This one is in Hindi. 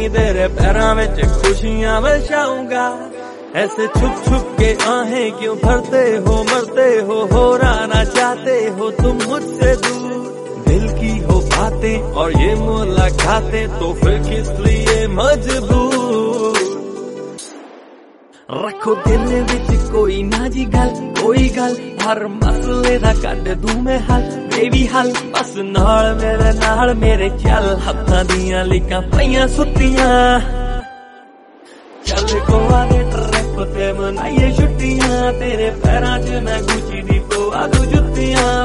तेरे पैरों में खुशियां बरसाऊंगा। ऐसे छुप छुप के आहें क्यों भरते हो रहना चाहते हो तुम मुझसे दूर। दिल की हो बातें और ये मुलाकातें तो फिर किस लिए मजबूर। रखो दिल विच कोई ना जी गल, कोई गल हर मसले दा कड दूं मैं हल। बेबी हल बस नाल मेरे चल। हत्थां दियां लिकां पईयां सुत्तियां, चल गोवा दे ट्रिप ते मनाइए छुट्टियां। तेरे पैरां च मैं गुची दी पवा दूं जुत्तियां।